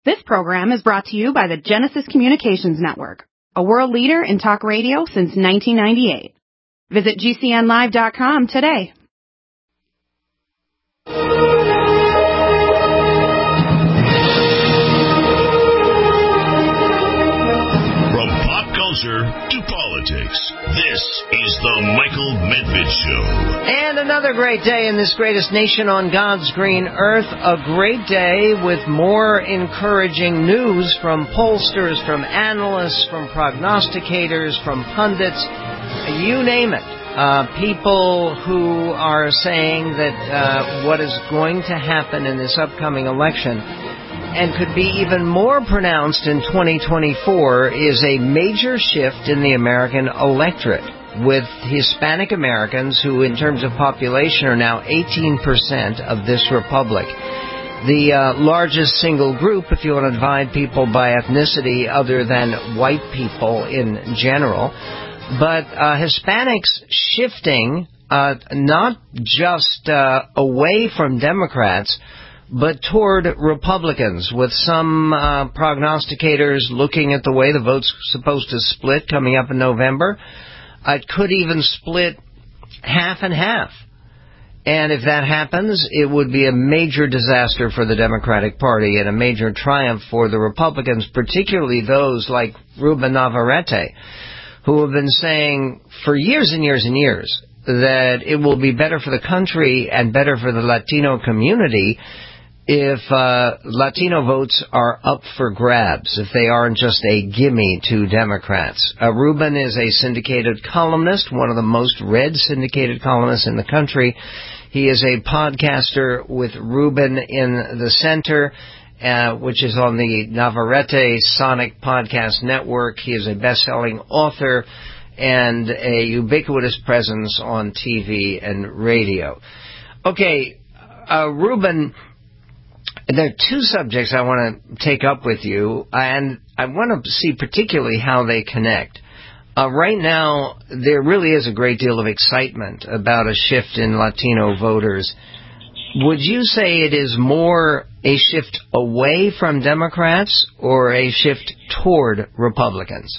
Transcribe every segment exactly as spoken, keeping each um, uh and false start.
This program is brought to you by the Genesis Communications Network, a world leader in talk radio since nineteen ninety-eight. Visit G C N live dot com today. From pop culture to politics, this is the Michael Medved Show. And another great day in this greatest nation on God's green earth. A great day with more encouraging news from pollsters, from analysts, from prognosticators, from pundits, you name it. Uh, people who are saying that uh, what is going to happen in this upcoming election, and could be even more pronounced in twenty twenty-four, is a major shift in the American electorate, with Hispanic Americans, who in terms of population are now eighteen percent of this republic. The uh, largest single group, if you want to divide people by ethnicity other than white people in general. But uh, Hispanics shifting uh, not just uh, away from Democrats, but toward Republicans, with some uh, prognosticators looking at the way the vote's supposed to split coming up in November. It could even split half and half. And if that happens, it would be a major disaster for the Democratic Party and a major triumph for the Republicans, particularly those like Ruben Navarrete, who have been saying for years and years and years that it will be better for the country and better for the Latino community if uh, Latino votes are up for grabs, if they aren't just a gimme to Democrats. Uh, Ruben is a syndicated columnist, one of the most read syndicated columnists in the country. He is a podcaster with Ruben in the Center, uh, which is on the Navarrete Sonic Podcast Network. He is a best-selling author and a ubiquitous presence on T V and radio. Okay, uh, Ruben, there are two subjects I want to take up with you, and I want to see particularly how they connect. Uh, right now, there really is a great deal of excitement about a shift in Latino voters. Would you say it is more a shift away from Democrats or a shift toward Republicans?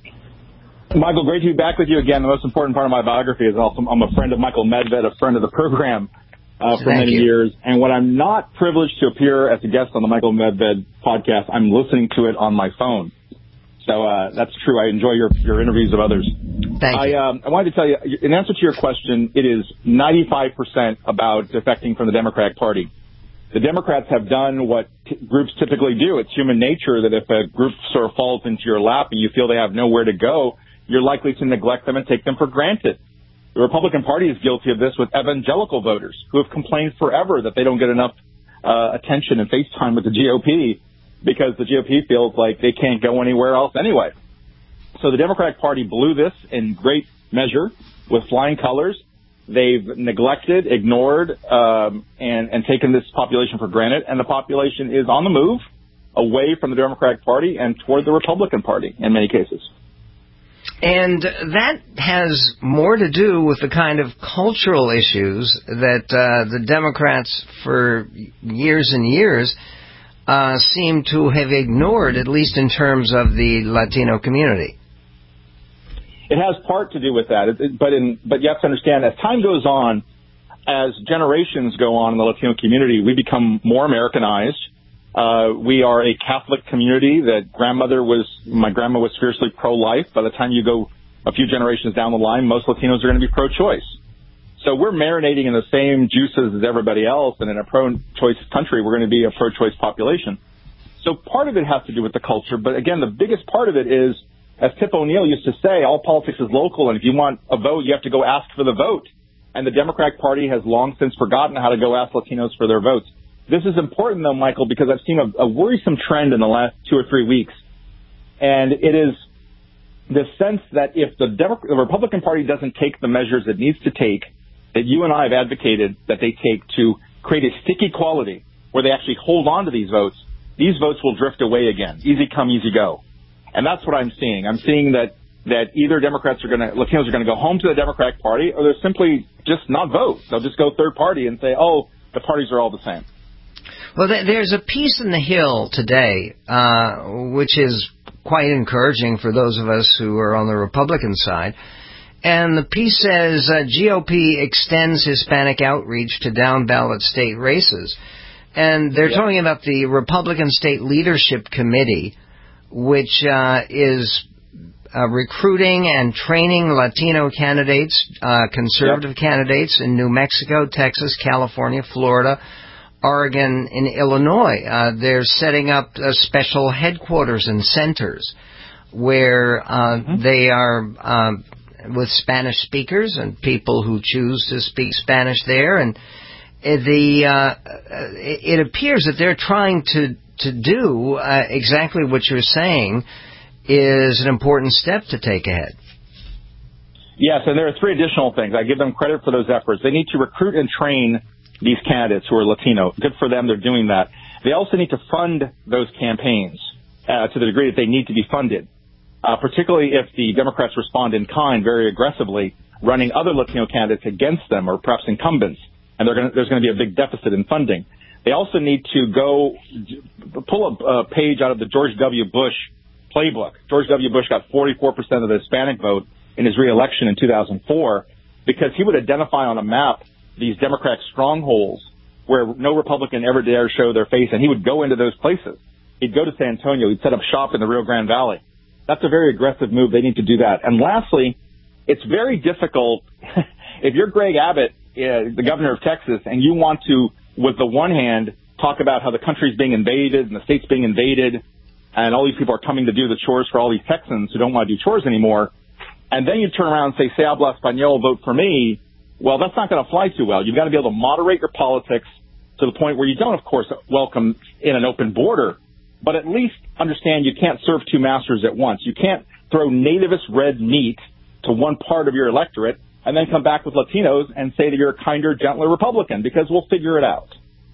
Michael, great to be back with you again. The most important part of my biography is also I'm a friend of Michael Medved, a friend of the program. Uh, for Thank many you. years. And when I'm not privileged to appear as a guest on the Michael Medved podcast, I'm listening to it on my phone. So uh, that's true. I enjoy your, your interviews of others. Thank I, you. um, I wanted to tell you, in answer to your question, it is ninety-five percent about defecting from the Democratic Party. The Democrats have done what t- groups typically do. It's human nature that if a group sort of falls into your lap and you feel they have nowhere to go, you're likely to neglect them and take them for granted. The Republican Party is guilty of this with evangelical voters who have complained forever that they don't get enough uh, attention and face time with the G O P because the G O P feels like they can't go anywhere else anyway. So the Democratic Party blew this in great measure with flying colors. They've neglected, ignored, um, and, and taken this population for granted, and the population is on the move away from the Democratic Party and toward the Republican Party in many cases. And that has more to do with the kind of cultural issues that uh, the Democrats for years and years uh, seem to have ignored, at least in terms of the Latino community. It has part to do with that, but in, but you have to understand, as time goes on, as generations go on in the Latino community, we become more Americanized. Uh, we are a Catholic community that grandmother was, my grandma was fiercely pro-life. By the time you go a few generations down the line, most Latinos are going to be pro-choice. So we're marinating in the same juices as everybody else, and in a pro-choice country, we're going to be a pro-choice population. So part of it has to do with the culture, but again, the biggest part of it is, as Tip O'Neill used to say, all politics is local, and if you want a vote, you have to go ask for the vote. And the Democratic Party has long since forgotten how to go ask Latinos for their votes. This is important, though, Michael, because I've seen a, a worrisome trend in the last two or three weeks. And it is the sense that if the, Demo- the Republican Party doesn't take the measures it needs to take, that you and I have advocated that they take to create a sticky quality where they actually hold on to these votes, these votes will drift away again. Easy come, easy go. And that's what I'm seeing. I'm seeing that, that either Democrats are going to, Latinos are going to go home to the Democratic Party, or they're simply just not vote. They'll just go third party and say, oh, the parties are all the same. Well, there's a piece in The Hill today, uh, which is quite encouraging for those of us who are on the Republican side. And the piece says uh, G O P extends Hispanic outreach to down-ballot state races. And they're yep. talking about the Republican State Leadership Committee, which uh, is uh, recruiting and training Latino candidates, uh, conservative yep. candidates in New Mexico, Texas, California, Florida, Oregon, and Illinois. Uh, they're setting up uh, special headquarters and centers where uh, mm-hmm. they are um, with Spanish speakers and people who choose to speak Spanish there. And the uh, it appears that they're trying to to do uh, exactly what you're saying is an important step to take ahead. Yes, and there are three additional things. I give them credit for those efforts. They need to recruit and train these candidates who are Latino. Good for them. They're doing that. They also need to fund those campaigns uh, to the degree that they need to be funded, uh, particularly if the Democrats respond in kind very aggressively, running other Latino candidates against them or perhaps incumbents. And they're gonna, there's going to be a big deficit in funding. They also need to go pull a, a page out of the George W. Bush playbook. George W. Bush got forty-four percent of the Hispanic vote in his reelection in two thousand four because he would identify on a map these Democratic strongholds where no Republican ever dare show their face, and he would go into those places. He'd go to San Antonio. He'd set up shop in the Rio Grande Valley. That's a very aggressive move. They need to do that. And lastly, it's very difficult if you're Greg Abbott, uh, the governor of Texas, and you want to, with the one hand, talk about how the country's being invaded and the state's being invaded, and all these people are coming to do the chores for all these Texans who don't want to do chores anymore, and then you turn around and say, "Se habla español, vote for me." Well, that's not going to fly too well. You've got to be able to moderate your politics to the point where you don't, of course, welcome in an open border, but at least understand you can't serve two masters at once. You can't throw nativist red meat to one part of your electorate and then come back with Latinos and say that you're a kinder, gentler Republican, because we'll figure it out.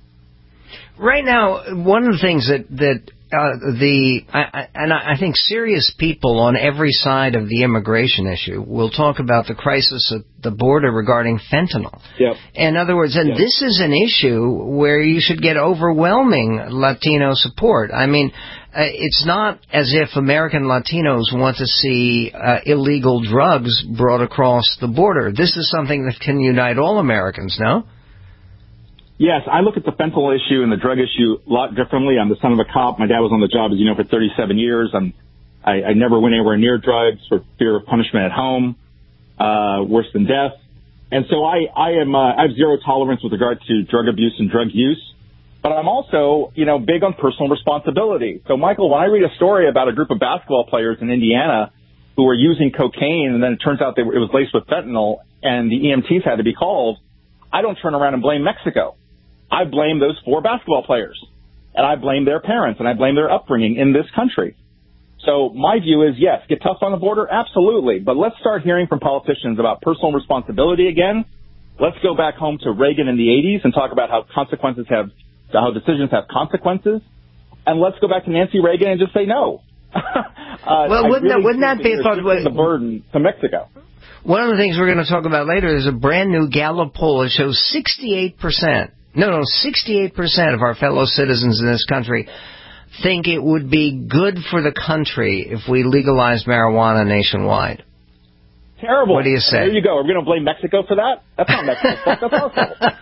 Right now, one of the things that, that uh, the, I, I, and I think serious people on every side of the immigration issue will talk about the crisis at the border regarding fentanyl. Yep. In other words, and yep. this is an issue where you should get overwhelming Latino support. I mean, uh, it's not as if American Latinos want to see uh, illegal drugs brought across the border. This is something that can unite all Americans, no? Yes, I look at the fentanyl issue and the drug issue a lot differently. I'm the son of a cop. My dad was on the job, as you know, for thirty-seven years. I'm, I, I never went anywhere near drugs for fear of punishment at home, uh, worse than death. And so I, I am, uh, I have zero tolerance with regard to drug abuse and drug use. But I'm also, you know, big on personal responsibility. So, Michael, when I read a story about a group of basketball players in Indiana who were using cocaine and then it turns out they were, it was laced with fentanyl and the E M Ts had to be called, I don't turn around and blame Mexico. I blame those four basketball players, and I blame their parents, and I blame their upbringing in this country. So my view is, yes, get tough on the border, absolutely, but let's start hearing from politicians about personal responsibility again. Let's go back home to Reagan in the eighties and talk about how consequences have, how decisions have consequences, and let's go back to Nancy Reagan and just say no. uh, well, wouldn't, really that, wouldn't that be a thought? The burden to Mexico. One of the things we're going to talk about later is a brand new Gallup poll that shows sixty-eight percent. No, no, sixty-eight percent of our fellow citizens in this country think it would be good for the country if we legalized marijuana nationwide. Terrible. What do you say? There you go. Are we going to blame Mexico for that? That's not Mexico's fault. That's our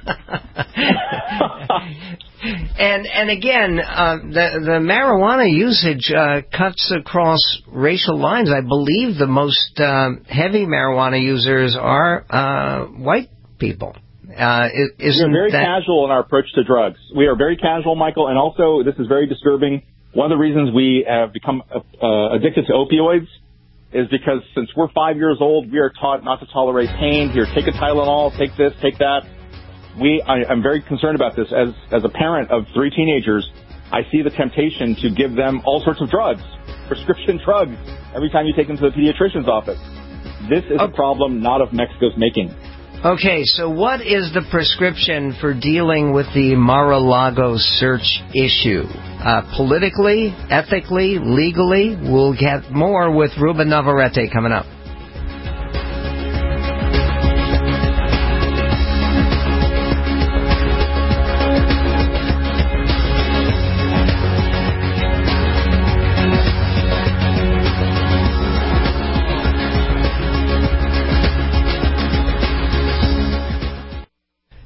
fault. and and again, uh, the the marijuana usage uh, cuts across racial lines. I believe the most um, heavy marijuana users are uh, white people. Uh, isn't We're very that... casual in our approach to drugs. We are very casual, Michael, and also this is very disturbing. One of the reasons we have become uh, addicted to opioids is because since we're five years old, we are taught not to tolerate pain. Here, take a Tylenol, take this, take that. We, I, I'm very concerned about this. As as a parent of three teenagers, I see the temptation to give them all sorts of drugs, prescription drugs, every time you take them to the pediatrician's office. This is okay. a problem not of Mexico's making. Okay, so what is the prescription for dealing with the Mar-a-Lago search issue? Uh, politically, ethically, legally? We'll get more with Ruben Navarrete coming up.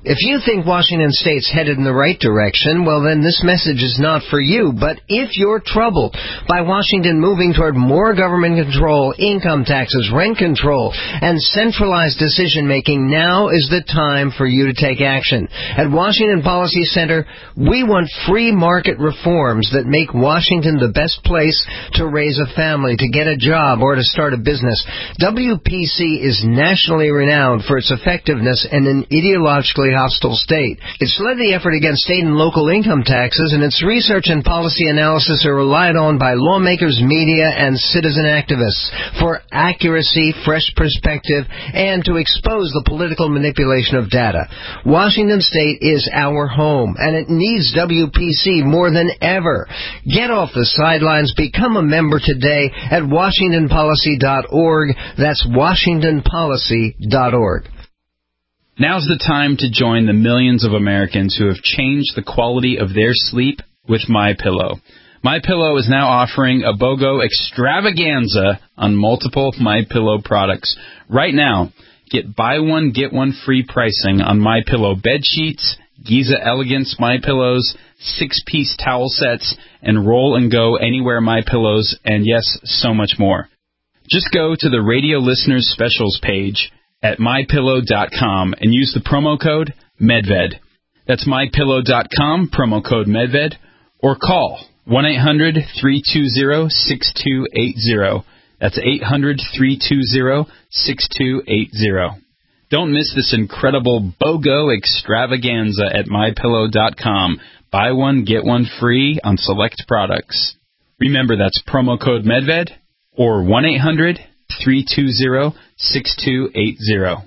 If you think Washington State's headed in the right direction, well, then this message is not for you. But if you're troubled by Washington moving toward more government control, income taxes, rent control, and centralized decision-making, now is the time for you to take action. At Washington Policy Center, we want free market reforms that make Washington the best place to raise a family, to get a job, or to start a business. W P C is nationally renowned for its effectiveness in an ideologically hostile state. It's led the effort against state and local income taxes, and its research and policy analysis are relied on by lawmakers, media, and citizen activists for accuracy, fresh perspective, and to expose the political manipulation of data. Washington State is our home, and it needs W P C more than ever. Get off the sidelines. Become a member today at washington policy dot org. That's washington policy dot org. Now's the time to join the millions of Americans who have changed the quality of their sleep with MyPillow. MyPillow is now offering a BOGO extravaganza on multiple MyPillow products. Right now, get buy one, get one free pricing on MyPillow bed sheets, Giza Elegance MyPillows, six-piece towel sets, and Roll and Go Anywhere MyPillows, and yes, so much more. Just go to the Radio Listeners Specials page at my pillow dot com and use the promo code MEDVED. That's my pillow dot com, promo code MEDVED, or call one eight hundred, three two zero, six two eight zero. That's eight hundred, three two zero, six two eight zero. Don't miss this incredible BOGO extravaganza at my pillow dot com. Buy one, get one free on select products. Remember, that's promo code MEDVED or one eight hundred, three two zero, six two eight zero.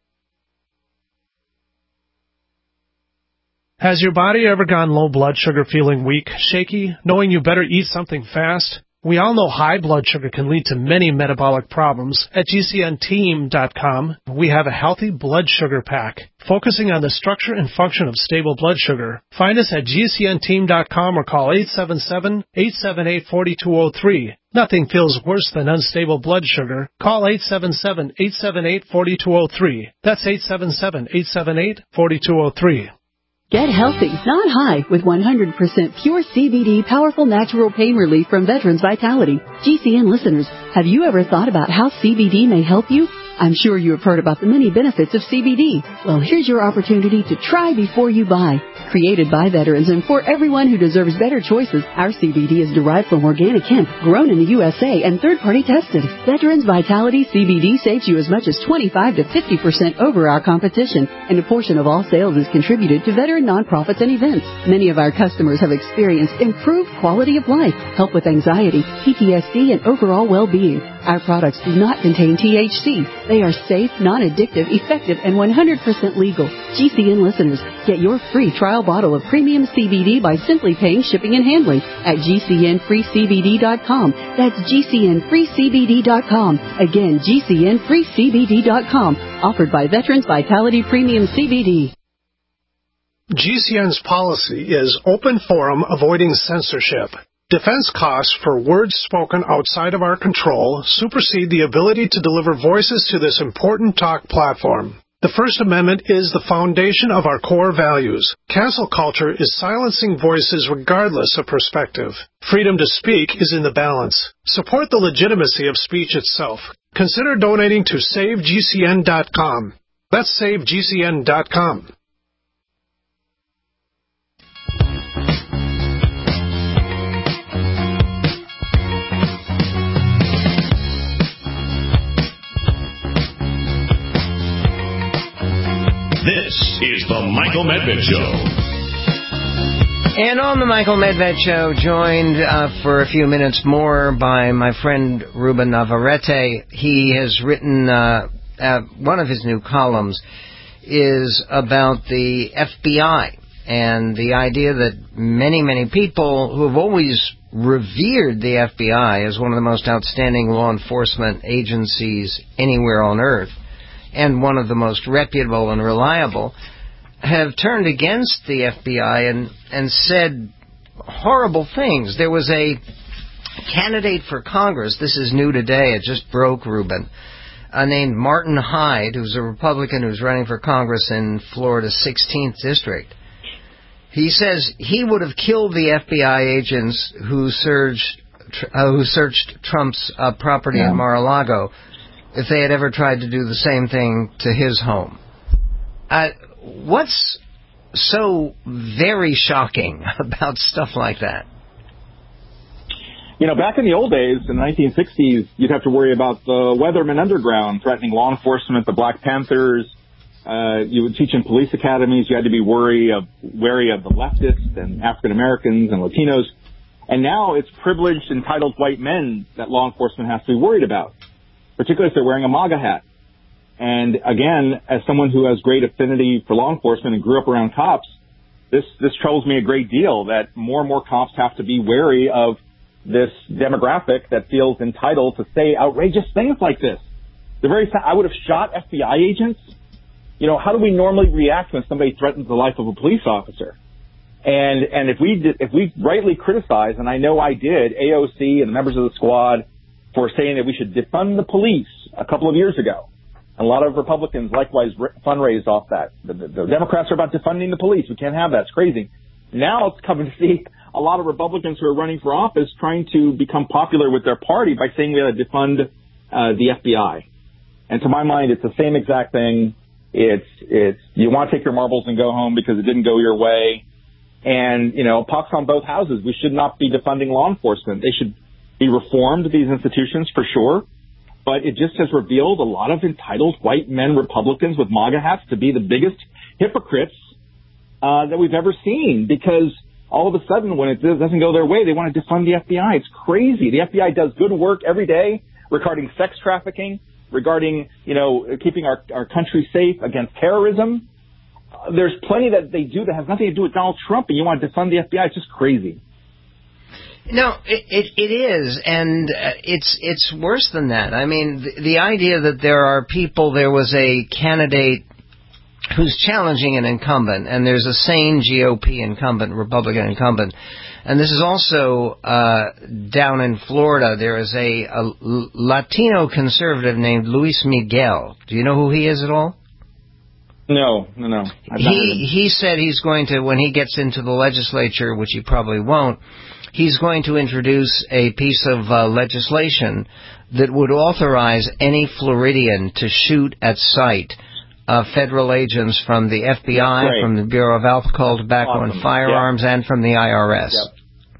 Has your body ever gone low blood sugar, feeling weak, shaky, knowing you better eat something fast? We all know high blood sugar can lead to many metabolic problems. At G C N team dot com, we have a healthy blood sugar pack, focusing on the structure and function of stable blood sugar. Find us at G C N team dot com or call eight seven seven, eight seven eight, four two zero three. Nothing feels worse than unstable blood sugar. Call eight seven seven, eight seven eight, four two zero three. That's eight seven seven, eight seven eight, four two zero three. Get healthy, not high, with one hundred percent pure C B D powerful natural pain relief from Veterans Vitality. G C N listeners, have you ever thought about how C B D may help you? I'm sure you have heard about the many benefits of C B D. Well, here's your opportunity to try before you buy. Created by veterans and for everyone who deserves better choices, our C B D is derived from organic hemp, grown in the U S A, and third-party tested. Veterans Vitality C B D saves you as much as twenty-five to fifty percent over our competition, and a portion of all sales is contributed to veteran nonprofits and events. Many of our customers have experienced improved quality of life, help with anxiety, P T S D, and overall well-being. Our products do not contain T H C. They are safe, non-addictive, effective, and one hundred percent legal. G C N listeners, get your free trial bottle of premium C B D by simply paying shipping and handling at G C N free C B D dot com. That's G C N free C B D dot com. Again, G C N free C B D dot com. Offered by Veterans Vitality Premium C B D. G C N's policy is open forum, avoiding censorship. Defense costs for words spoken outside of our control supersede the ability to deliver voices to this important talk platform. The First Amendment is the foundation of our core values. Cancel culture is silencing voices regardless of perspective. Freedom to speak is in the balance. Support the legitimacy of speech itself. Consider donating to save G C N dot com. That's save G C N dot com. This is the Michael Medved Show. And on the Michael Medved Show, joined uh, for a few minutes more by my friend Ruben Navarrete. He has written, uh, uh, one of his new columns is about the F B I and the idea that many, many people who have always revered the F B I as one of the most outstanding law enforcement agencies anywhere on earth, and one of the most reputable and reliable, have turned against the F B I and, and said horrible things. There was a candidate for Congress, this is new today, it just broke, Ruben, uh, named Martin Hyde, who's a Republican who's running for Congress in Florida's sixteenth district. He says he would have killed the F B I agents who searched, uh, who searched Trump's uh, property yeah. in Mar-a-Lago if they had ever tried to do the same thing to his home. Uh, what's so very shocking about stuff like that? You know, back in the old days, in the nineteen sixties, you'd have to worry about the Weatherman Underground threatening law enforcement, the Black Panthers. Uh, you would teach in police academies. You had to be wary of, wary of the leftists and African Americans and Latinos. And now it's privileged, entitled white men that law enforcement has to be worried about, particularly if they're wearing a MAGA hat. And again, as someone who has great affinity for law enforcement and grew up around cops, this, this troubles me a great deal that more and more cops have to be wary of this demographic that feels entitled to say outrageous things like this. The very I would have shot F B I agents. You know, how do we normally react when somebody threatens the life of a police officer? And and if we did, if we rightly criticize, and I know I did, A O C and the members of the squad for saying that we should defund the police a couple of years ago. And a lot of Republicans likewise fundraised off that. The, the, the Democrats are about defunding the police. We can't have that. It's crazy. Now it's coming to see a lot of Republicans who are running for office trying to become popular with their party by saying we ought to defund uh, the F B I. And to my mind, it's the same exact thing. It's, it's, you want to take your marbles and go home because it didn't go your way. And, you know, pox on both houses. We should not be defunding law enforcement. They should be reformed, these institutions, for sure. But it just has revealed a lot of entitled white men Republicans with MAGA hats to be the biggest hypocrites uh, that we've ever seen, because all of a sudden when it doesn't go their way, they want to defund the F B I. It's crazy. The F B I does good work every day regarding sex trafficking, regarding, you know, keeping our, our country safe against terrorism. Uh, there's plenty that they do that has nothing to do with Donald Trump, and you want to defund the F B I. It's just crazy. No, it, it, it is, and uh, it's it's worse than that. I mean, the, the idea that there are people, there was a candidate who's challenging an incumbent, and there's a sane G O P incumbent, Republican incumbent, and this is also uh, down in Florida. There is a, a Latino conservative named Luis Miguel. Do you know who he is at all? No, no, no. He he said he's going to, when he gets into the legislature, which he probably won't, he's going to introduce a piece of uh, legislation that would authorize any Floridian to shoot at sight uh, federal agents from the F B I, right. from the Bureau of Alcohol, Tobacco, awesome. and Firearms, yeah. and from the I R S. Yep.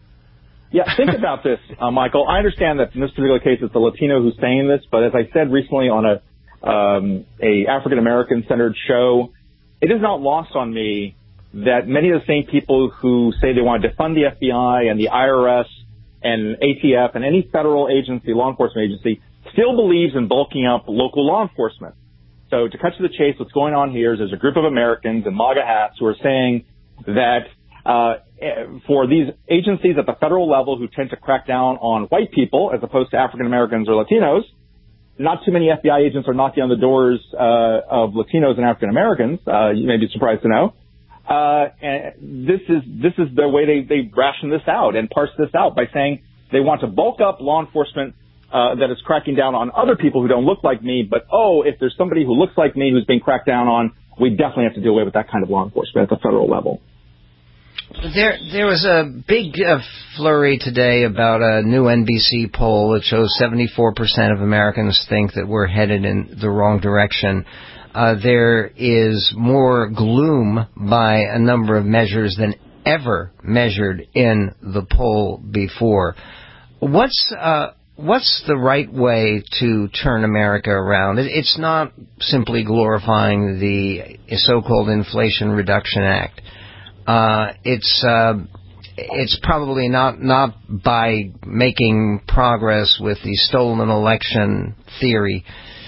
Yeah, think about this, uh, Michael. I understand that in this particular case it's a Latino who's saying this, but as I said recently on a um, a African-American-centered show, it is not lost on me that many of the same people who say they want to defund the F B I and the I R S and A T F and any federal agency, law enforcement agency, still believes in bulking up local law enforcement. So to cut to the chase, what's going on here is there's a group of Americans in MAGA hats who are saying that uh, for these agencies at the federal level who tend to crack down on white people as opposed to African Americans or Latinos, not too many F B I agents are knocking on the doors uh, of Latinos and African Americans. Uh, you may be surprised to know. Uh, and this is this is the way they, they ration this out and parse this out by saying they want to bulk up law enforcement uh, that is cracking down on other people who don't look like me. But, oh, if there's somebody who looks like me who's being cracked down on, we definitely have to do away with that kind of law enforcement at the federal level. There there was a big uh, flurry today about a new N B C poll that shows seventy-four percent of Americans think that we're headed in the wrong direction. Uh, there is more gloom by a number of measures than ever measured in the poll before. What's uh, what's the right way to turn America around? It's not simply glorifying the so-called Inflation Reduction Act. Uh, it's uh, it's probably not not by making progress with the stolen election theory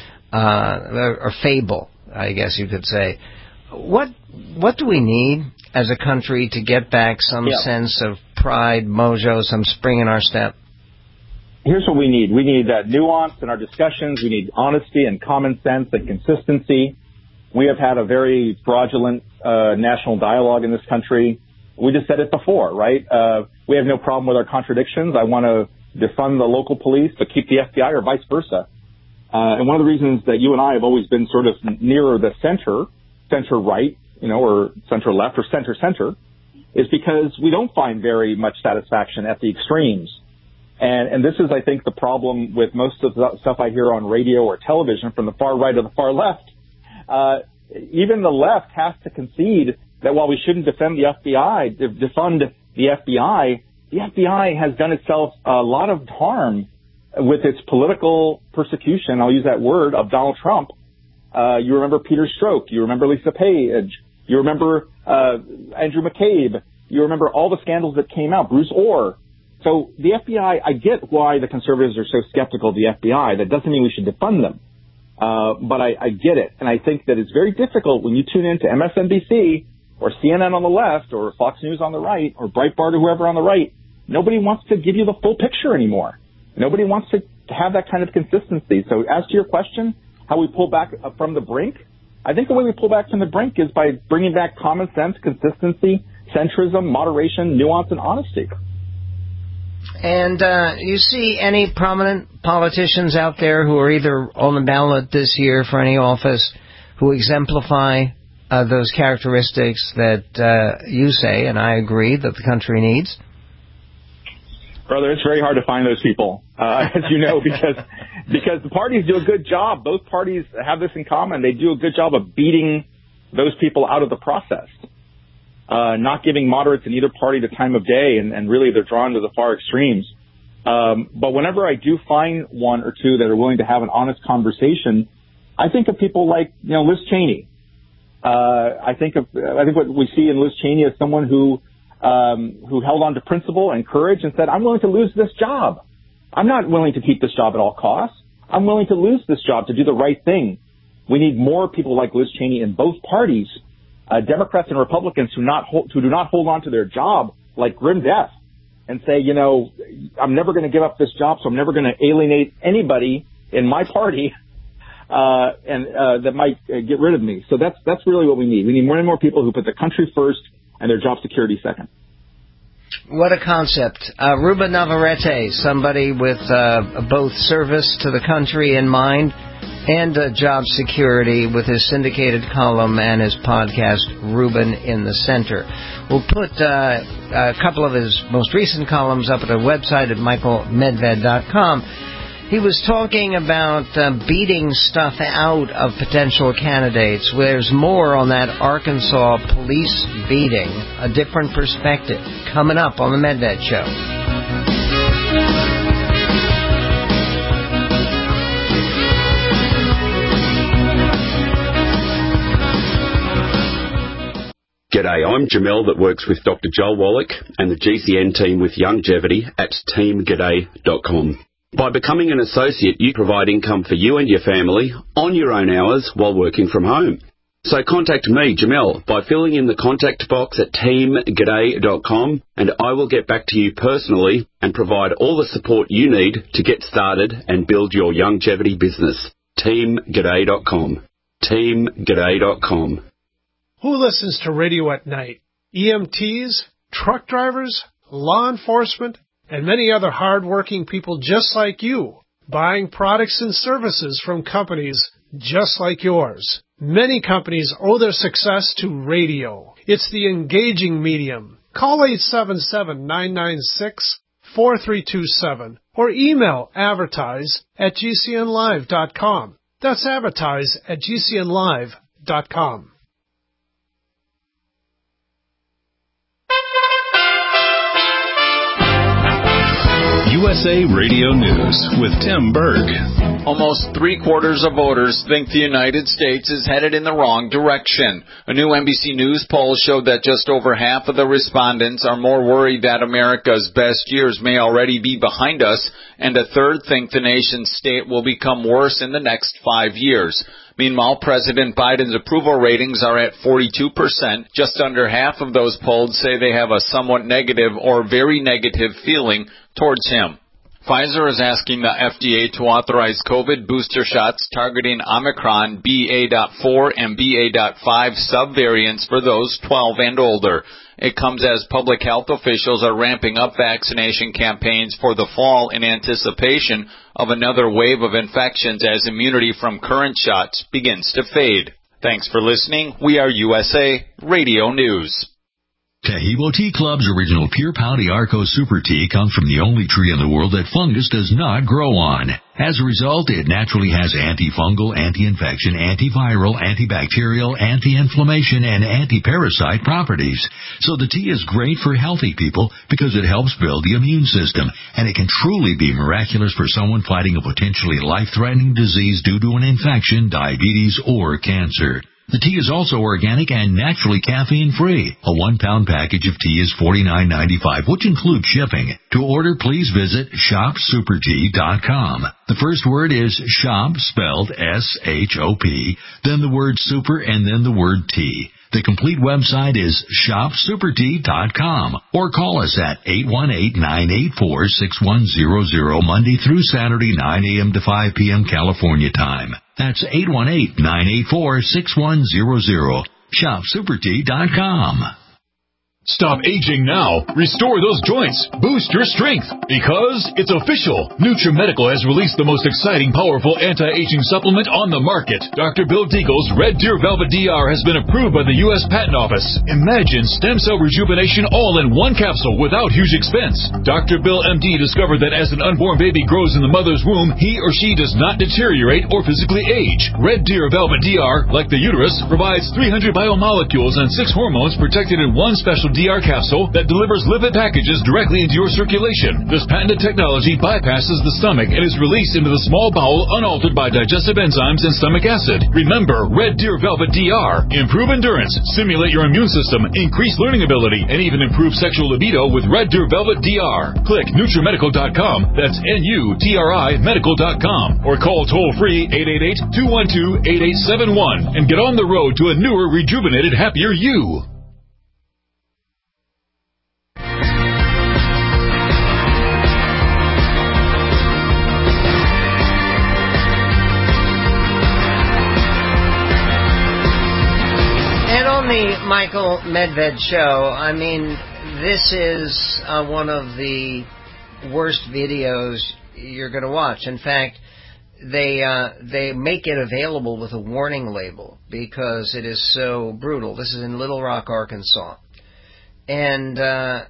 uh, or, or fable, I guess you could say. What what do we need as a country to get back some yeah. sense of pride, mojo, some spring in our step? Here's what we need. We need that nuance in our discussions. We need honesty and common sense and consistency. We have had a very fraudulent uh, national dialogue in this country. We just said it before, right? Uh, we have no problem with our contradictions. I want to defund the local police but keep the F B I, or vice versa. Uh, and one of the reasons that you and I have always been sort of nearer the center, center-right, you know, or center-left or center-center, is because we don't find very much satisfaction at the extremes. And, and this is, I think, the problem with most of the stuff I hear on radio or television from the far right or the far left. Uh, even the left has to concede that while we shouldn't defend the F B I, defund the F B I, the F B I has done itself a lot of harm with its political persecution, I'll use that word, of Donald Trump. Uh, you remember Peter Strzok. You remember Lisa Page. You remember uh, Andrew McCabe. You remember all the scandals that came out, Bruce Orr. So the F B I, I get why the conservatives are so skeptical of the F B I. That doesn't mean we should defund them. Uh, but I, I get it. And I think that it's very difficult when you tune in to M S N B C or C N N on the left or Fox News on the right or Breitbart or whoever on the right. Nobody wants to give you the full picture anymore. Nobody wants to have that kind of consistency. So as to your question, how we pull back from the brink, I think the way we pull back from the brink is by bringing back common sense, consistency, centrism, moderation, nuance, and honesty. And uh, you see any prominent politicians out there who are either on the ballot this year for any office who exemplify uh, those characteristics that uh, you say, and I agree, that the country needs? Brother, it's very hard to find those people, uh, as you know, because because the parties do a good job. Both parties have this in common. They do a good job of beating those people out of the process. Uh, not giving moderates in either party the time of day, and, and really they're drawn to the far extremes. Um, but whenever I do find one or two that are willing to have an honest conversation, I think of people like, you know, Liz Cheney. Uh, I think of, I think what we see in Liz Cheney is someone who, um, who held on to principle and courage and said, I'm willing to lose this job. I'm not willing to keep this job at all costs. I'm willing to lose this job to do the right thing. We need more people like Liz Cheney in both parties. Uh, Democrats and Republicans who not hold, who do not hold on to their job like grim death and say, you know, I'm never going to give up this job, so I'm never going to alienate anybody in my party uh, and uh, that might uh, get rid of me. So that's that's really what we need. We need more and more people who put the country first and their job security second. What a concept. Uh, Ruben Navarrete, somebody with uh, both service to the country in mind and uh, job security, with his syndicated column and his podcast, Ruben in the Center. We'll put uh, a couple of his most recent columns up at our website at michael medved dot com. He was talking about uh, beating stuff out of potential candidates. There's more on that Arkansas police beating, a different perspective, coming up on the Medved Show. G'day, I'm Jamel that works with Doctor Joel Wallach and the G C N team with Longevity at team g'day dot com. By becoming an associate, you provide income for you and your family on your own hours while working from home. So contact me, Jamel, by filling in the contact box at team g'day dot com, and I will get back to you personally and provide all the support you need to get started and build your longevity business. team g'day dot com. team g'day dot com. Who listens to radio at night? E M Ts, truck drivers, law enforcement, and many other hard-working people just like you, buying products and services from companies just like yours. Many companies owe their success to radio. It's the engaging medium. Call eight seven seven, nine nine six, four three two seven or email advertise at g c n live dot com. That's advertise at g c n live dot com. U S A Radio News with Tim Berg. Almost three-quarters of voters think the United States is headed in the wrong direction. A new N B C News poll showed that just over half of the respondents are more worried that America's best years may already be behind us, and a third think the nation's state will become worse in the next five years. Meanwhile, President Biden's approval ratings are at forty-two percent. Just under half of those polled say they have a somewhat negative or very negative feeling towards him. Pfizer is asking the F D A to authorize COVID booster shots targeting Omicron B A point four and B A point five subvariants for those twelve and older. It comes as public health officials are ramping up vaccination campaigns for the fall in anticipation of another wave of infections as immunity from current shots begins to fade. Thanks for listening. We are U S A Radio News. Taheebo Tea Club's original Pure Pouty Arco Super Tea comes from the only tree in the world that fungus does not grow on. As a result, it naturally has antifungal, anti-infection, antiviral, antibacterial, anti-inflammation, and anti-parasite properties. So the tea is great for healthy people because it helps build the immune system, and it can truly be miraculous for someone fighting a potentially life-threatening disease due to an infection, diabetes, or cancer. The tea is also organic and naturally caffeine-free. A one-pound package of tea is forty-nine ninety-five, which includes shipping. To order, please visit shop super tea dot com. The first word is shop, spelled S H O P, then the word super, and then the word tea. The complete website is shop super tea dot com, or call us at eight one eight, nine eight four, six one zero zero Monday through Saturday, nine a.m. to five p.m. California time. That's eight one eight, nine eight four, six one zero zero. shop super tea dot com. Stop aging now. Restore those joints. Boost your strength. Because it's official. NutriMedical has released the most exciting, powerful anti-aging supplement on the market. Doctor Bill Deagle's Red Deer Velvet D R has been approved by the U S Patent Office. Imagine stem cell rejuvenation all in one capsule without huge expense. Doctor Bill M D discovered that as an unborn baby grows in the mother's womb, he or she does not deteriorate or physically age. Red Deer Velvet D R, like the uterus, provides three hundred biomolecules and six hormones protected in one special D R capsule that delivers lipid packages directly into your circulation. This patented technology bypasses the stomach and is released into the small bowel unaltered by digestive enzymes and stomach acid. Remember, Red Deer Velvet D R. Improve endurance, stimulate your immune system, increase learning ability, and even improve sexual libido with Red Deer Velvet D R. Click NutriMedical dot com, that's N U T R I medical dot com, or call toll-free eight eight eight, two one two, eight eight seven one and get on the road to a newer, rejuvenated, happier you. The Michael Medved Show. I mean, this is uh, one of the worst videos you're going to watch. In fact, they uh, they make it available with a warning label because it is so brutal. This is in Little Rock, Arkansas, and uh,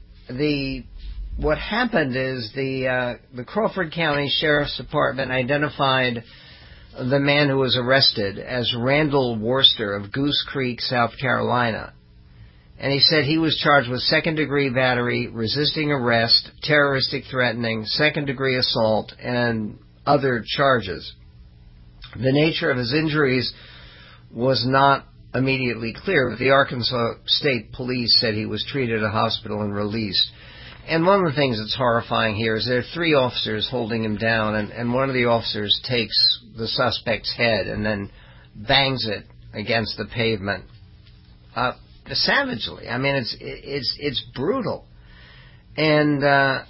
the what happened is the uh, the Crawford County Sheriff's Department identified the man who was arrested as Randall Worster of Goose Creek, South Carolina. And he said he was charged with second-degree battery, resisting arrest, terroristic threatening, second-degree assault, and other charges. The nature of his injuries was not immediately clear, but the Arkansas State Police said he was treated at a hospital and released. And one of the things that's horrifying here is there are three officers holding him down, and, and one of the officers takes the suspect's head and then bangs it against the pavement, uh, savagely. I mean, it's it's it's brutal. And uh,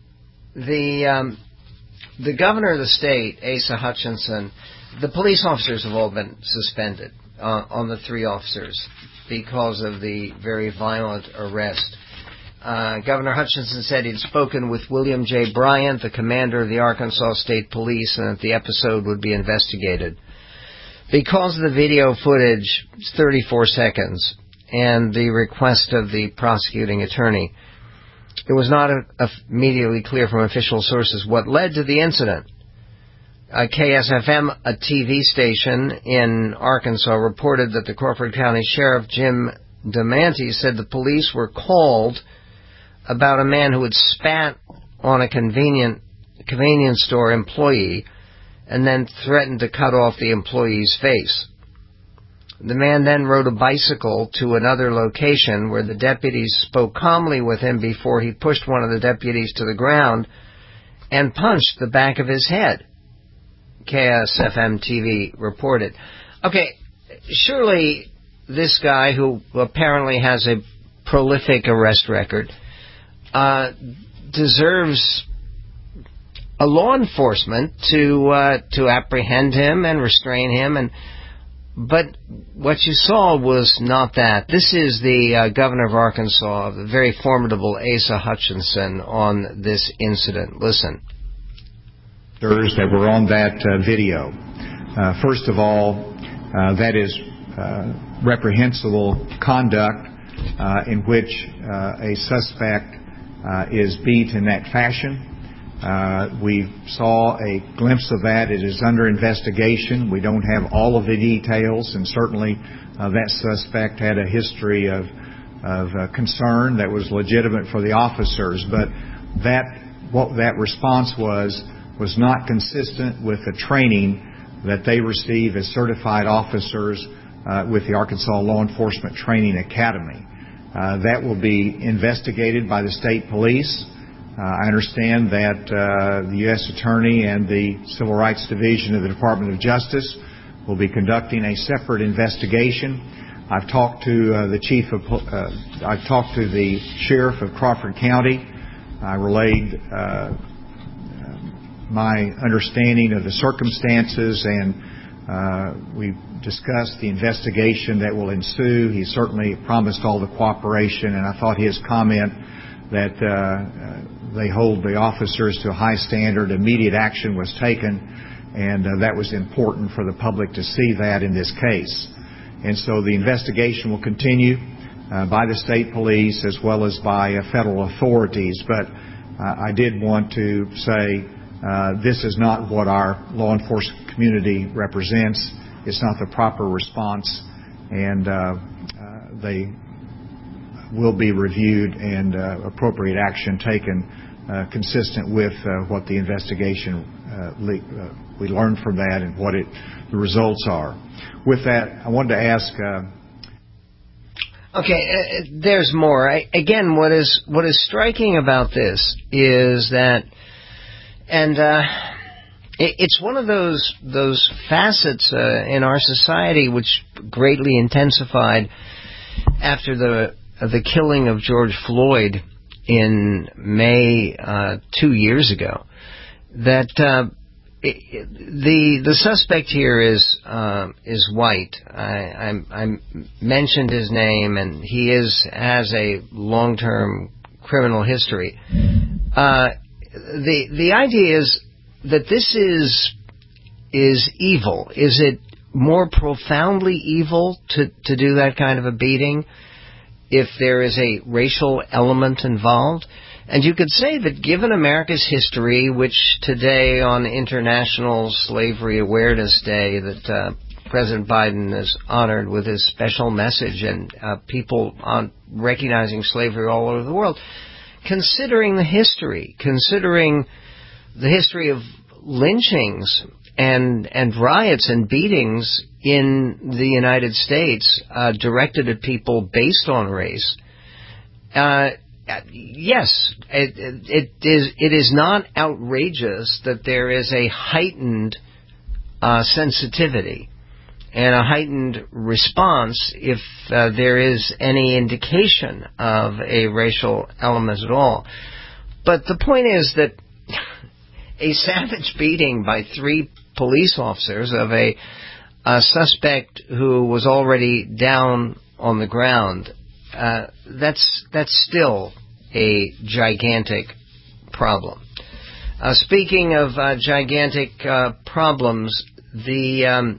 the um, the governor of the state, Asa Hutchinson, the police officers have all been suspended uh, on the three officers because of the very violent arrest. Uh, Governor Hutchinson said he'd spoken with William J. Bryant, the commander of the Arkansas State Police, and that the episode would be investigated. Because the video footage is thirty-four seconds, and the request of the prosecuting attorney, it was not a, a immediately clear from official sources what led to the incident. Uh, K S F M, a T V station in Arkansas, reported that the Crawford County Sheriff Jim DeManti said the police were called about a man who had spat on a convenient convenience store employee and then threatened to cut off the employee's face. The man then rode a bicycle to another location where the deputies spoke calmly with him before he pushed one of the deputies to the ground and punched the back of his head, K S F M T V reported. Okay, surely this guy, who apparently has a prolific arrest record, uh, deserves a law enforcement to uh, to apprehend him and restrain him. And but what you saw was not that. This is the uh, governor of Arkansas, the very formidable Asa Hutchinson, on this incident. Listen. That were on that uh, video. Uh, first of all, uh, that is uh, reprehensible conduct uh, in which uh, a suspect uh, is beat in that fashion. Uh, we saw a glimpse of that. It is under investigation. We don't have all of the details, and certainly uh, that suspect had a history of, of uh, concern that was legitimate for the officers. But that what that response was was not consistent with the training that they receive as certified officers uh, with the Arkansas Law Enforcement Training Academy. Uh, that will be investigated by the state police. Uh, I understand that uh, the U S Attorney and the Civil Rights Division of the Department of Justice will be conducting a separate investigation. I've talked to uh, the chief of, uh, I've talked to the sheriff of Crawford County. I relayed uh, my understanding of the circumstances, and uh, we discussed the investigation that will ensue. He certainly promised all the cooperation, and I thought his comment that uh, they hold the officers to a high standard, immediate action was taken, and uh, that was important for the public to see that in this case. And so the investigation will continue uh, by the state police as well as by uh, federal authorities. But uh, I did want to say uh, this is not what our law enforcement community represents. It's not the proper response, and uh, uh, they will be reviewed and uh, appropriate action taken uh, consistent with uh, what the investigation uh, le- uh, we learned from that and what it the results are. With that, I wanted to ask. Uh, okay, uh, there's more. I, again, what is what is striking about this is that, and uh, it, it's one of those those facets uh, in our society which greatly intensified after the the killing of George Floyd in May uh, two years ago. That uh, it, the the suspect here is uh, is white. I, I, I mentioned his name, and he is has a long-term criminal history. Uh, the the idea is that this is is evil. Is it more profoundly evil to to do that kind of a beating if there is a racial element involved? And you could say that given America's history, which today on International Slavery Awareness Day, that uh, President Biden is honored with his special message, and uh, people on recognizing slavery all over the world, considering the history, considering the history of lynchings and and riots and beatings in the United States uh, directed at people based on race, uh, yes, it, it is it is not outrageous that there is a heightened uh, sensitivity and a heightened response if uh, there is any indication of a racial element at all. But the point is that a savage beating by three police officers of a, a suspect who was already down on the ground, uh, that's that's still a gigantic problem. Uh, speaking of uh, gigantic uh, problems, the um,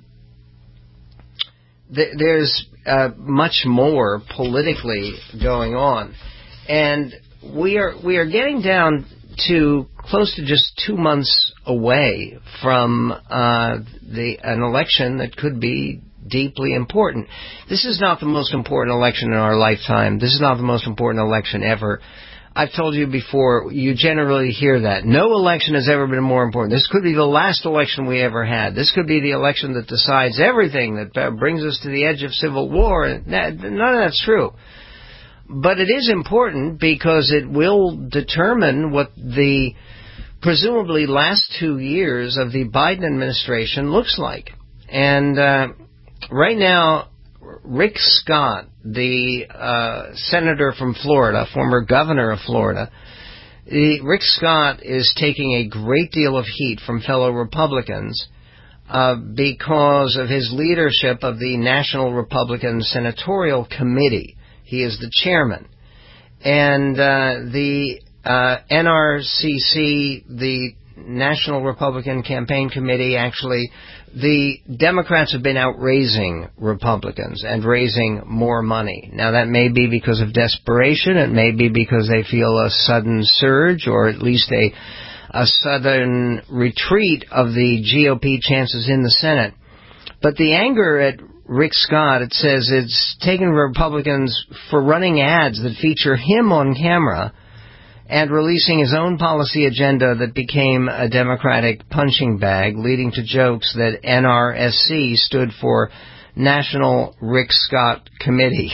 th- there's uh, much more politically going on, and we are we are getting down to close to just two months away from uh, the an election that could be deeply important. This is not the most important election in our lifetime. This is not the most important election ever. I've told you before, you generally hear that. No election has ever been more important. This could be the last election we ever had. This could be the election that decides everything, that brings us to the edge of civil war. None of that's true. But it is important because it will determine what the presumably last two years of the Biden administration looks like. And uh, right now, Rick Scott, the uh, senator from Florida, former governor of Florida, the, Rick Scott is taking a great deal of heat from fellow Republicans uh, because of his leadership of the National Republican Senatorial Committee. He is the chairman. And uh, the uh, N R C C, the National Republican Campaign Committee, actually, the Democrats have been out raising Republicans and raising more money. Now, that may be because of desperation. It may be because they feel a sudden surge or at least a, a sudden retreat of the G O P chances in the Senate. But the anger at Rick Scott, it says it's taken Republicans for running ads that feature him on camera and releasing his own policy agenda that became a Democratic punching bag, leading to jokes that N R S C stood for National Rick Scott Committee,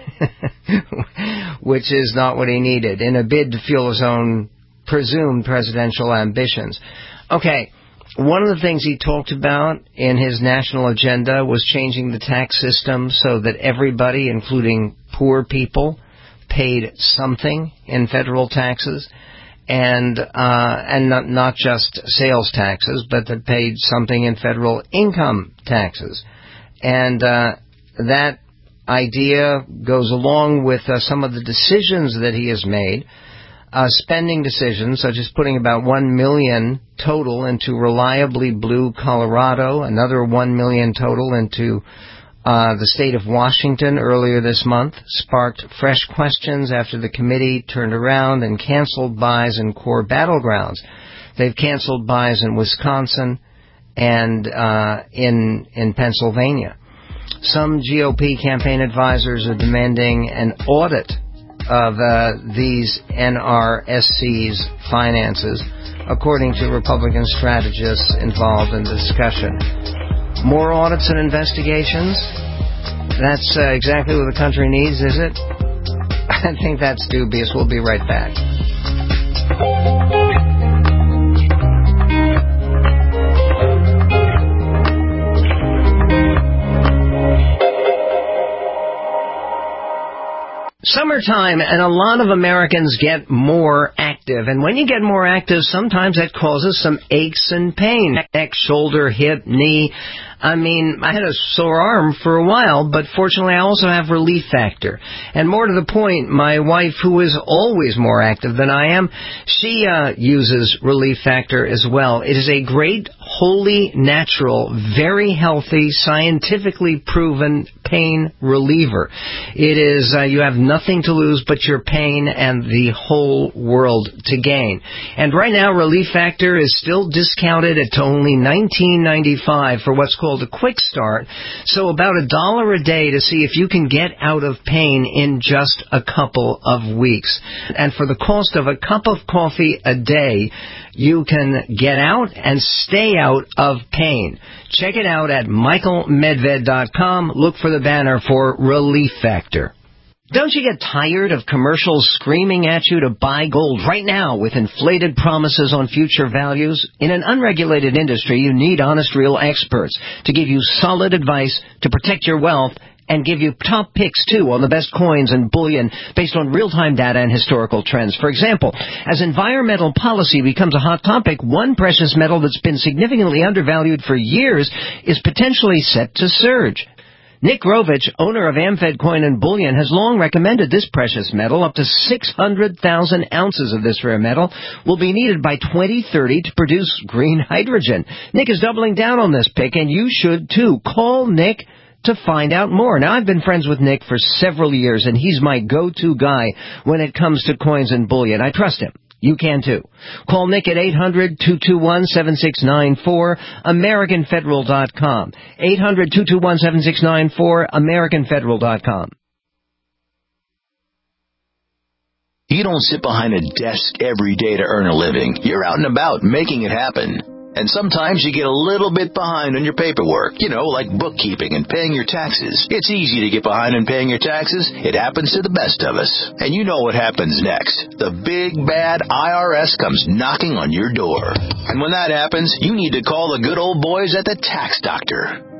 which is not what he needed, in a bid to fuel his own presumed presidential ambitions. Okay, one of the things he talked about in his national agenda was changing the tax system so that everybody, including poor people, paid something in federal taxes, and uh, and not, not just sales taxes, but that paid something in federal income taxes. And uh, that idea goes along with uh, some of the decisions that he has made, uh, spending decisions, such as putting about one million dollars total into Reliably Blue Colorado, another one million dollars total into Uh, the state of Washington earlier this month, sparked fresh questions after the committee turned around and canceled buys in core battlegrounds. They've canceled buys in Wisconsin and uh, in in Pennsylvania. Some G O P campaign advisors are demanding an audit of uh, these N R S C's finances, according to Republican strategists involved in the discussion. More audits and investigations? That's uh, exactly what the country needs, is it? I think that's dubious. We'll be right back. Summertime, and a lot of Americans get more active. And when you get more active, sometimes that causes some aches and pain. Neck, shoulder, hip, knee. I mean, I had a sore arm for a while, but fortunately I also have Relief Factor. And more to the point, my wife, who is always more active than I am, she uh, uses Relief Factor as well. It is a great, wholly natural, very healthy, scientifically proven pain reliever. It is, uh, you have nothing to lose but your pain and the whole world to gain. And right now, Relief Factor is still discounted at only nineteen ninety-five for what's called a quick start, so about a dollar a day to see if you can get out of pain in just a couple of weeks. And for the cost of a cup of coffee a day, you can get out and stay out of pain. Check it out at michael medved dot com. Look for the banner for Relief Factor. Don't you get tired of commercials screaming at you to buy gold right now with inflated promises on future values? In an unregulated industry, you need honest, real experts to give you solid advice to protect your wealth and give you top picks, too, on the best coins and bullion based on real-time data and historical trends. For example, as environmental policy becomes a hot topic, one precious metal that's been significantly undervalued for years is potentially set to surge. Nick Rovich, owner of AmFed Coin and Bullion, has long recommended this precious metal. Up to six hundred thousand ounces of this rare metal will be needed by twenty thirty to produce green hydrogen. Nick is doubling down on this pick, and you should too. Call Nick to find out more. Now, I've been friends with Nick for several years, and he's my go-to guy when it comes to coins and bullion. I trust him. You can too. Call Nick at eight hundred, two two one, seven six nine four, American Federal dot com. eight hundred, two two one, seven six nine four, American Federal dot com. You don't sit behind a desk every day to earn a living. You're out and about making it happen. And sometimes you get a little bit behind on your paperwork, you know, like bookkeeping and paying your taxes. It's easy to get behind on paying your taxes. It happens to the best of us. And you know what happens next. The big, bad I R S comes knocking on your door. And when that happens, you need to call the good old boys at the Tax Doctor.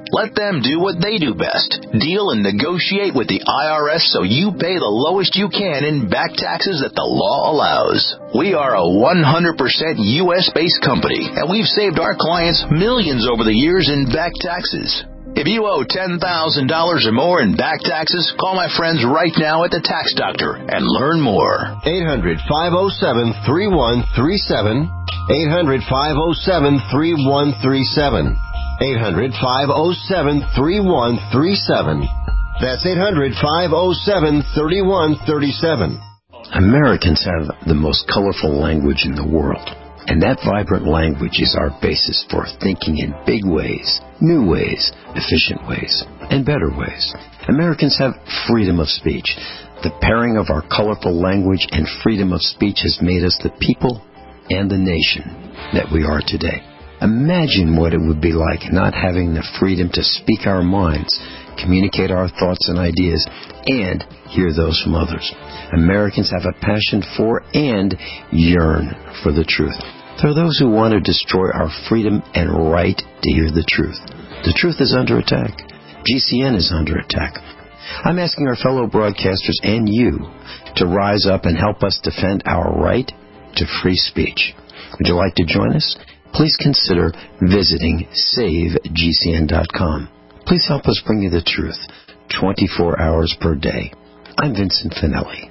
Let them do what they do best. Deal and negotiate with the I R S so you pay the lowest you can in back taxes that the law allows. We are a one hundred percent U S-based company, and we've saved our clients millions over the years in back taxes. If you owe ten thousand dollars or more in back taxes, call my friends right now at the Tax Doctor and learn more. eight hundred, five oh seven, three one three seven. eight hundred, five oh seven, three one three seven. eight hundred, five oh seven, three one three seven. That's eight hundred, five oh seven, three one three seven. Americans have the most colorful language in the world. And that vibrant language is our basis for thinking in big ways, new ways, efficient ways, and better ways. Americans have freedom of speech. The pairing of our colorful language and freedom of speech has made us the people and the nation that we are today. Imagine what it would be like not having the freedom to speak our minds, communicate our thoughts and ideas, and hear those from others. Americans have a passion for and yearn for the truth. There are those who want to destroy our freedom and right to hear the truth. The truth is under attack. G C N is under attack. I'm asking our fellow broadcasters and you to rise up and help us defend our right to free speech. Would you like to join us? Please consider visiting save G C N dot com. Please help us bring you the truth twenty-four hours per day. I'm Vincent Finelli.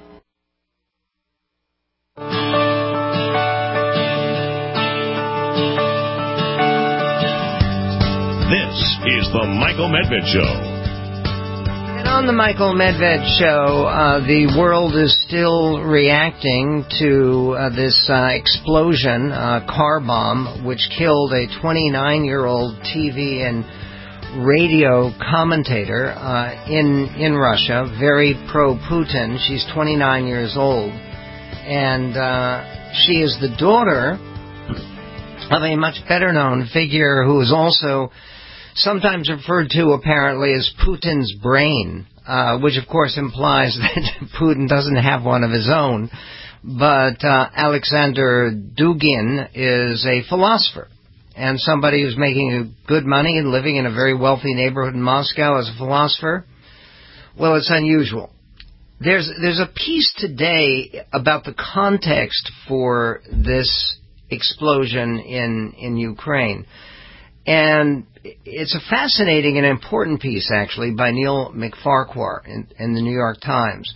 This is the Michael Medved Show. And on the Michael Medved Show, uh, the world is still reacting to uh, this uh, explosion, uh, car bomb, which killed a twenty-nine-year-old T V and radio commentator uh, in in Russia, very pro-Putin. She's twenty-nine years old, and uh, she is the daughter of a much better-known figure who is also sometimes referred to apparently as Putin's brain, uh, which of course implies that Putin doesn't have one of his own. But uh, Alexander Dugin is a philosopher and somebody who's making good money and living in a very wealthy neighborhood in Moscow as a philosopher. Well, it's unusual. There's there's a piece today about the context for this explosion in, in Ukraine. And it's a fascinating and important piece, actually, by Neil McFarquhar in, in the New York Times.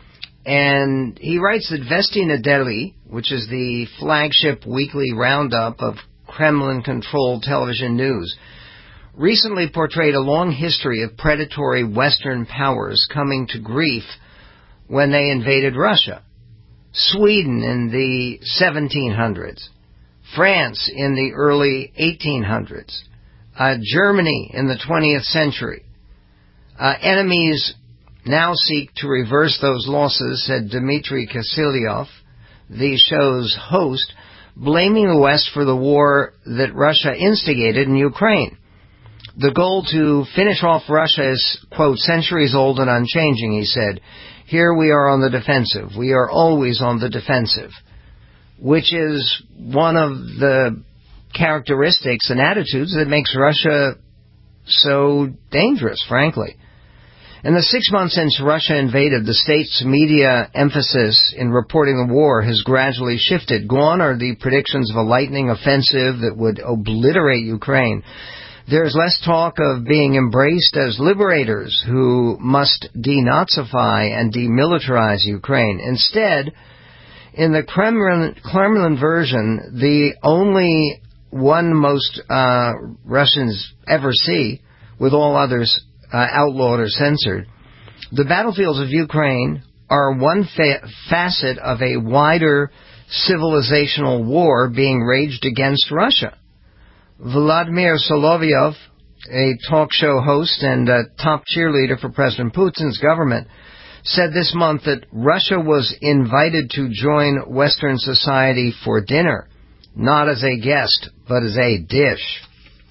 And he writes that Vesti Nedeli, which is the flagship weekly roundup of Kremlin-controlled television news, recently portrayed a long history of predatory Western powers coming to grief when they invaded Russia. Sweden in the seventeen hundreds. France in the early eighteen hundreds, uh, Germany in the twentieth century. Uh, enemies now seek to reverse those losses, said Dmitry Kasilyov, the show's host, blaming the West for the war that Russia instigated in Ukraine. The goal to finish off Russia is, quote, centuries old and unchanging, he said. Here we are on the defensive. We are always on the defensive, which is one of the characteristics and attitudes that makes Russia so dangerous, frankly. In the six months since Russia invaded, the state's media emphasis in reporting the war has gradually shifted. Gone are the predictions of a lightning offensive that would obliterate Ukraine. There's less talk of being embraced as liberators who must denazify and demilitarize Ukraine. Instead, in the Kremlin, Kremlin version, the only one most uh, Russians ever see, with all others uh, outlawed or censored, the battlefields of Ukraine are one fa- facet of a wider civilizational war being waged against Russia. Vladimir Solovyov, a talk show host and a top cheerleader for President Putin's government, said this month that Russia was invited to join Western society for dinner, not as a guest, but as a dish.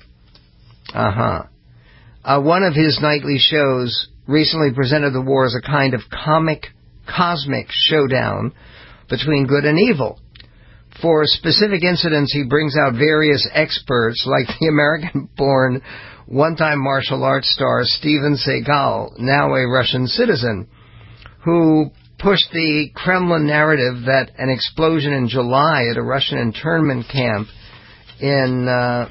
Uh-huh. Uh, one of his nightly shows recently presented the war as a kind of comic, cosmic showdown between good and evil. For specific incidents, he brings out various experts, like the American-born one-time martial arts star Steven Seagal, now a Russian citizen, who pushed the Kremlin narrative that an explosion in July at a Russian internment camp in uh,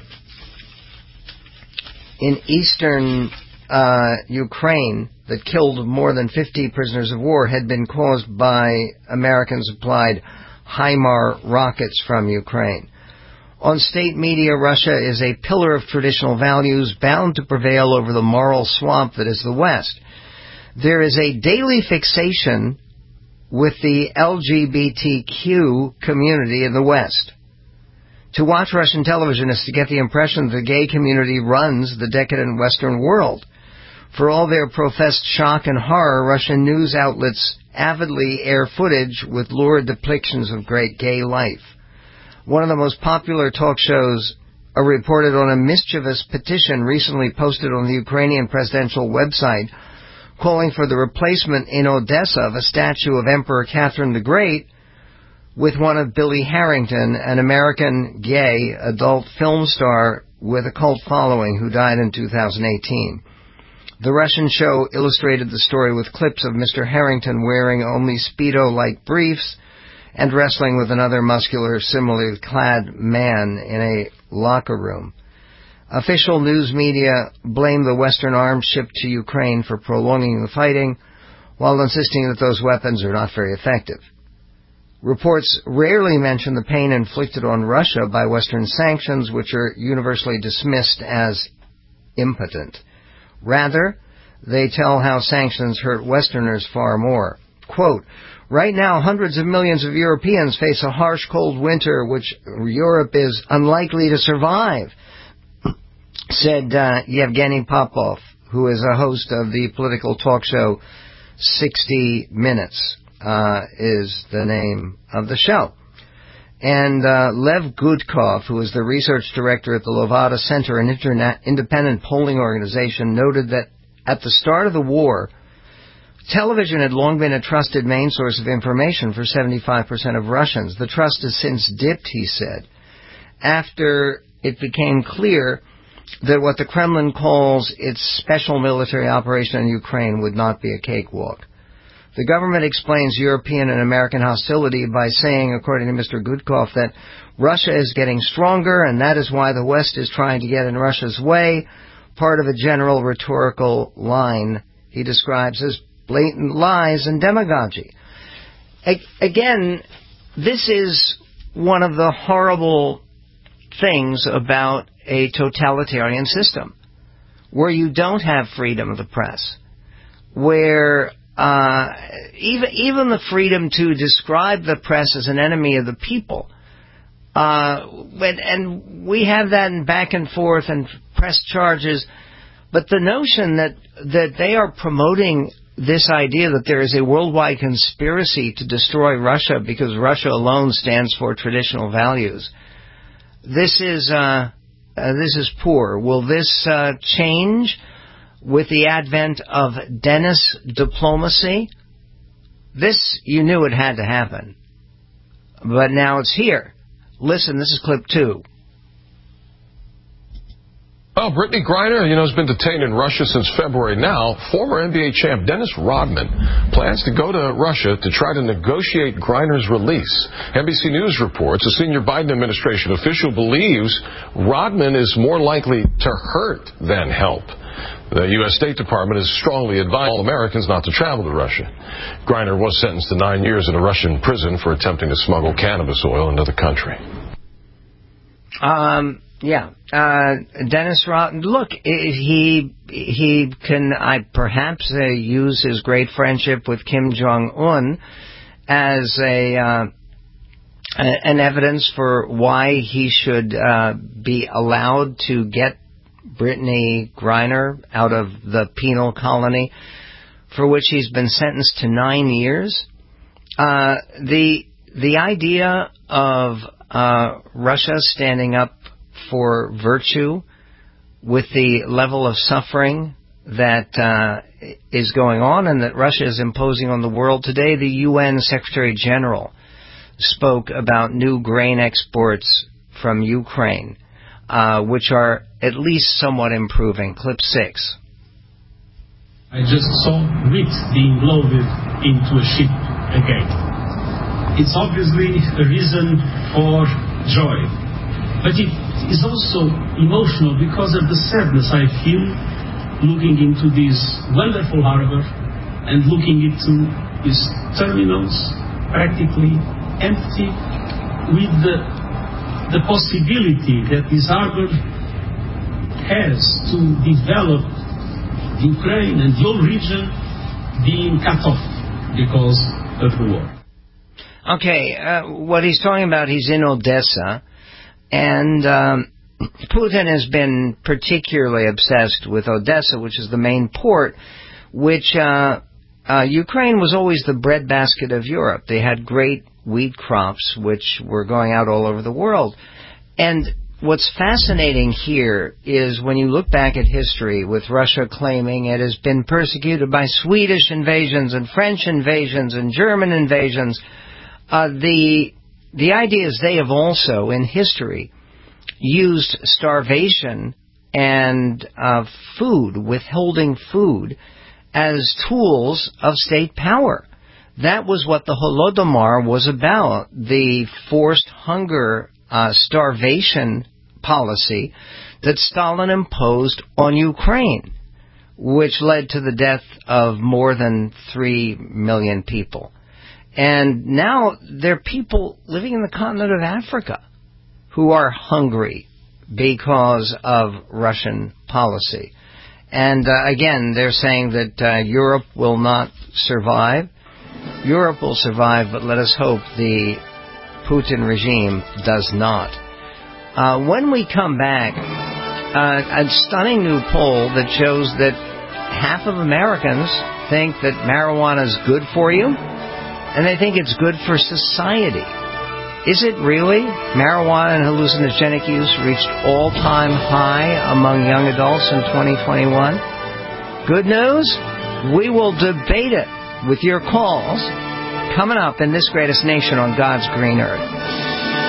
in eastern uh, Ukraine that killed more than fifty prisoners of war had been caused by American-supplied HIMARS rockets from Ukraine. On state media, Russia is a pillar of traditional values bound to prevail over the moral swamp that is the West. There is a daily fixation with the L G B T Q community in the West. To watch Russian television is to get the impression that the gay community runs the decadent Western world. For all their professed shock and horror, Russian news outlets avidly air footage with lurid depictions of great gay life. One of the most popular talk shows uh, reported on a mischievous petition recently posted on the Ukrainian presidential website calling for the replacement in Odessa of a statue of Emperor Catherine the Great with one of Billy Harrington, an American gay adult film star with a cult following who died in two thousand eighteen. The Russian show illustrated the story with clips of Mister Harrington wearing only Speedo-like briefs and wrestling with another muscular, similarly clad man in a locker room. Official news media blame the Western arms shipped to Ukraine for prolonging the fighting, while insisting that those weapons are not very effective. Reports rarely mention the pain inflicted on Russia by Western sanctions, which are universally dismissed as impotent. Rather, they tell how sanctions hurt Westerners far more. Quote, right now, hundreds of millions of Europeans face a harsh, cold winter which Europe is unlikely to survive, said uh, Yevgeny Popov, who is a host of the political talk show sixty minutes, uh, is the name of the show. And uh, Lev Gudkov, who is the research director at the Levada Center, an internet independent polling organization, noted that at the start of the war, television had long been a trusted main source of information for seventy-five percent of Russians. The trust has since dipped, he said, after it became clear that what the Kremlin calls its special military operation in Ukraine would not be a cakewalk. The government explains European and American hostility by saying, according to Mister Gudkov, that Russia is getting stronger and that is why the West is trying to get in Russia's way, part of a general rhetorical line he describes as blatant lies and demagogy. A- again, this is one of the horrible things about a totalitarian system, where you don't have freedom of the press, where uh, even even the freedom to describe the press as an enemy of the people, uh, and, and we have that in back and forth and press charges, but the notion that that they are promoting this idea that there is a worldwide conspiracy to destroy Russia because Russia alone stands for traditional values, this is uh, uh, this is poor. Will this uh, change with the advent of Dennis diplomacy? This, you knew it had to happen, but now it's here. Listen, this is clip two. Well, Brittany Griner, you know, has been detained in Russia since February. Now, former N B A champ Dennis Rodman plans to go to Russia to try to negotiate Griner's release. N B C News reports a senior Biden administration official believes Rodman is more likely to hurt than help. The U S State Department has strongly advised all Americans not to travel to Russia. Griner was sentenced to nine years in a Russian prison for attempting to smuggle cannabis oil into the country. Um... Yeah, uh, Dennis Rodman, look, he he can I perhaps uh, use his great friendship with Kim Jong-un as a uh, an evidence for why he should uh, be allowed to get Brittany Griner out of the penal colony, for which he's been sentenced to nine years. Uh, the the idea of uh, Russia standing up for virtue with the level of suffering that uh, is going on and that Russia is imposing on the world today. The U N Secretary General spoke about new grain exports from Ukraine, uh, which are at least somewhat improving. Clip six. I just saw wheat being loaded into a ship again. It's obviously a reason for joy, but it is also emotional because of the sadness I feel looking into this wonderful harbor and looking into these terminals practically empty, with the, the possibility that this harbor has to develop Ukraine and the whole region being cut off because of the war. Okay, uh, what he's talking about, he's in Odessa, and um, Putin has been particularly obsessed with Odessa, which is the main port, which uh, uh, Ukraine was always the breadbasket of Europe. They had great wheat crops, which were going out all over the world. And what's fascinating here is when you look back at history, with Russia claiming it has been persecuted by Swedish invasions and French invasions and German invasions, uh, the the idea is they have also, in history, used starvation and uh, food, withholding food, as tools of state power. That was what the Holodomor was about, the forced hunger, uh, starvation policy that Stalin imposed on Ukraine, which led to the death of more than three million people. And now there are people living in the continent of Africa who are hungry because of Russian policy. And uh, again, they're saying that uh, Europe will not survive. Europe will survive, but let us hope the Putin regime does not. Uh, when we come back, uh, a stunning new poll that shows that half of Americans think that marijuana is good for you, and they think it's good for society. Is it really? Marijuana and hallucinogenic use reached all-time high among young adults in twenty twenty-one. Good news? We will debate it with your calls coming up in This Greatest Nation on God's Green Earth.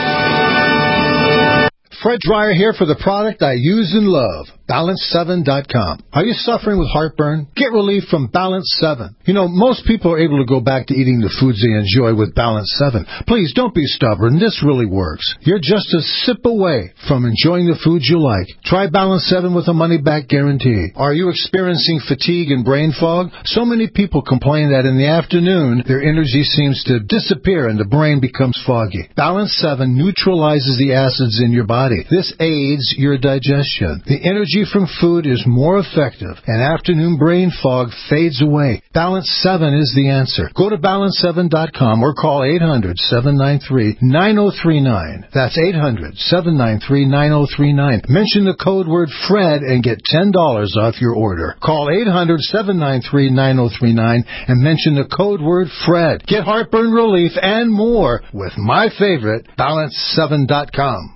Fred Dreyer here for the product I use and love, Balance seven dot com. Are you suffering with heartburn? Get relief from Balance seven. You know, most people are able to go back to eating the foods they enjoy with Balance seven. Please, don't be stubborn. This really works. You're just a sip away from enjoying the foods you like. Try Balance seven with a money-back guarantee. Are you experiencing fatigue and brain fog? So many people complain that in the afternoon, their energy seems to disappear and the brain becomes foggy. Balance seven neutralizes the acids in your body. This aids your digestion. The energy from food is more effective, and afternoon brain fog fades away. Balance seven is the answer. Go to balance seven dot com or call eight hundred, seven nine three, nine oh three nine. That's eight hundred, seven nine three, nine oh three nine. Mention the code word FRED and get ten dollars off your order. Call eight hundred, seven nine three, nine oh three nine and mention the code word FRED. Get heartburn relief and more with my favorite, balance seven dot com.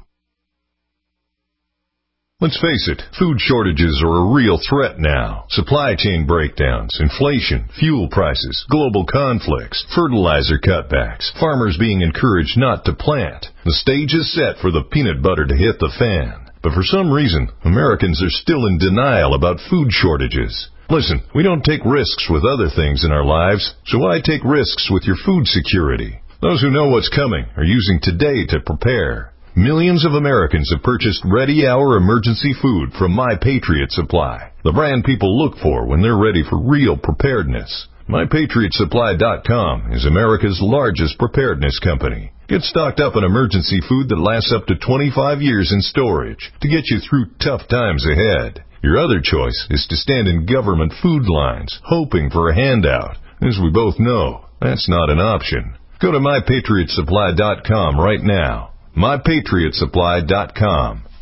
Let's face it, food shortages are a real threat now. Supply chain breakdowns, inflation, fuel prices, global conflicts, fertilizer cutbacks, farmers being encouraged not to plant. The stage is set for the peanut butter to hit the fan. But for some reason, Americans are still in denial about food shortages. Listen, we don't take risks with other things in our lives, so why take risks with your food security? Those who know what's coming are using today to prepare. Millions of Americans have purchased ready-hour emergency food from My Patriot Supply, the brand people look for when they're ready for real preparedness. my patriot supply dot com is America's largest preparedness company. Get stocked up on emergency food that lasts up to twenty-five years in storage to get you through tough times ahead. Your other choice is to stand in government food lines, hoping for a handout. As we both know, that's not an option. Go to my patriot supply dot com right now. my patriot supply dot com.